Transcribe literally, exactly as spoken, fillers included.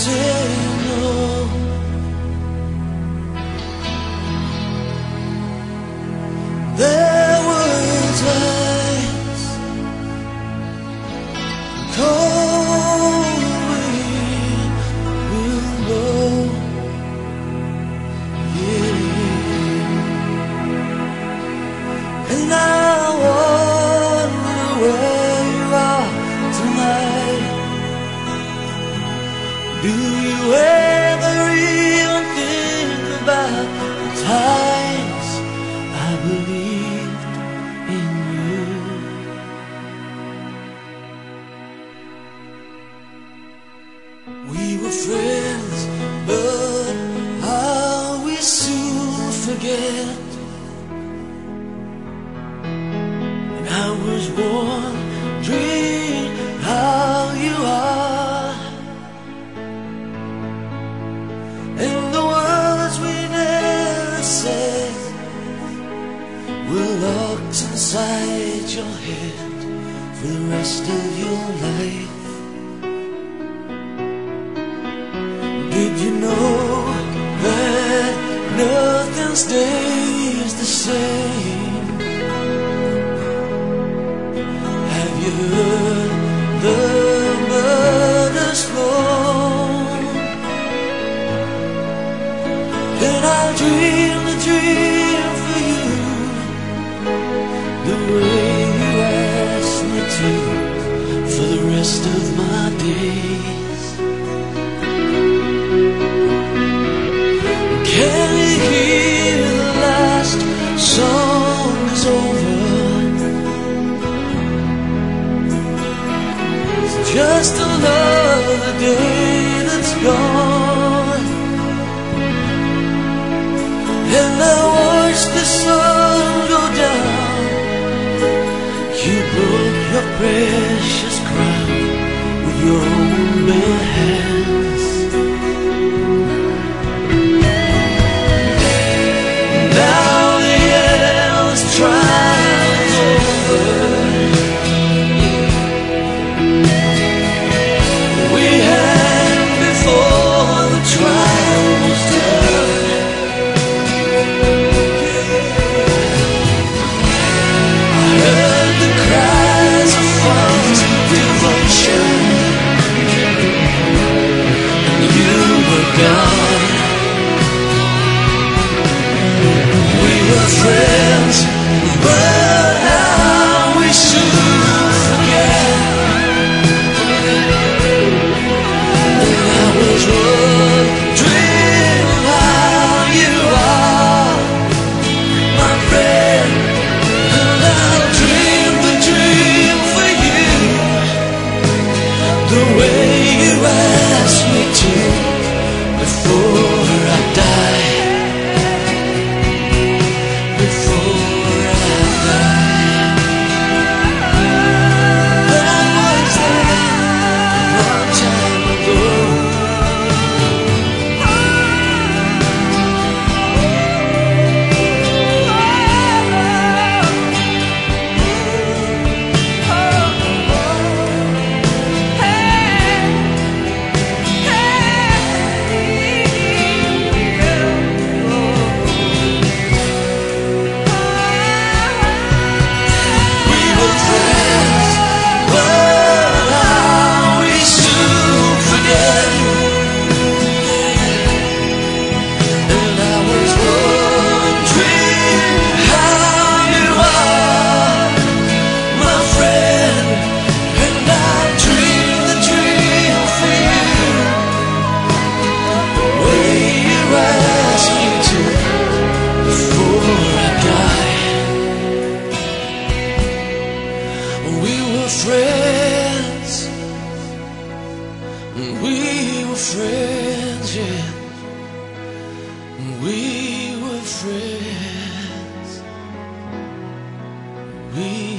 say no. There were times, cold wind will blow, yeah. And I wonder where you are tonight. Do you ever even think about the times I believed in you? We were friends, but how we soon forget. And I was wondering how you are, and the words we never said were locked inside your head for the rest of your life. Did you know that nothing stays the same? Have you heard the mother's flown? And I'll dream the dream for you, the way you asked me to, for the rest of my days. Can you hear the last song is over? It's just another day that's gone, and I watch the sun go down. You broke your precious crown with your own bare hands. Now the endless trial is over. We hang before the trial was done. I heard the cries of fond devotion, and you were gone. We were friends, but now we soon forget. And I was wondering how you are, my friend. And I'll dream the dream for you, the way you asked me to, before I die. Friends, we were friends, yeah. We were friends. We